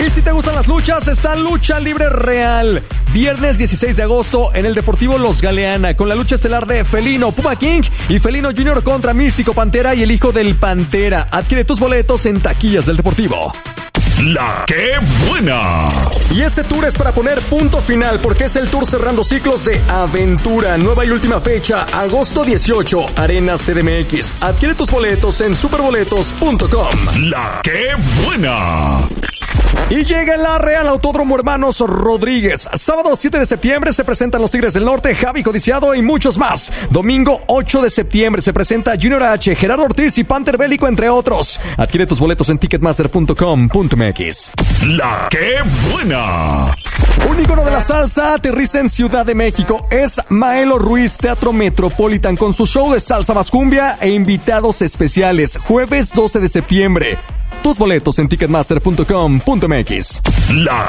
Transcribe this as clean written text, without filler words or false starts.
Y si te gustan las luchas, está Lucha Libre Real. Viernes 16 de agosto en el Deportivo Los Galeana, con la lucha estelar de Felino, Puma King y Felino Jr. contra Místico Pantera y el hijo del Pantera. Adquiere tus boletos en taquillas del Deportivo. La que buena. Y este tour es para poner punto final, porque es el tour cerrando ciclos de Aventura. Nueva y última fecha, agosto 18, Arena CDMX. Adquiere tus boletos en superboletos.com. La que buena. Y llega la Real Autódromo Hermanos Rodríguez. Sábado 7 de septiembre se presentan los Tigres del Norte, Javi Codiciado y muchos más. Domingo 8 de septiembre se presenta Junior H, Gerardo Ortiz y Panther Bélico, entre otros. Adquiere tus boletos en ticketmaster.com.mx. La que buena. Un ícono de la salsa aterriza en Ciudad de México. Es Maelo Ruiz, Teatro Metropolitan, con su show de salsa más cumbia e invitados especiales. Jueves 12 de septiembre. Tus boletos en ticketmaster.com.mx. La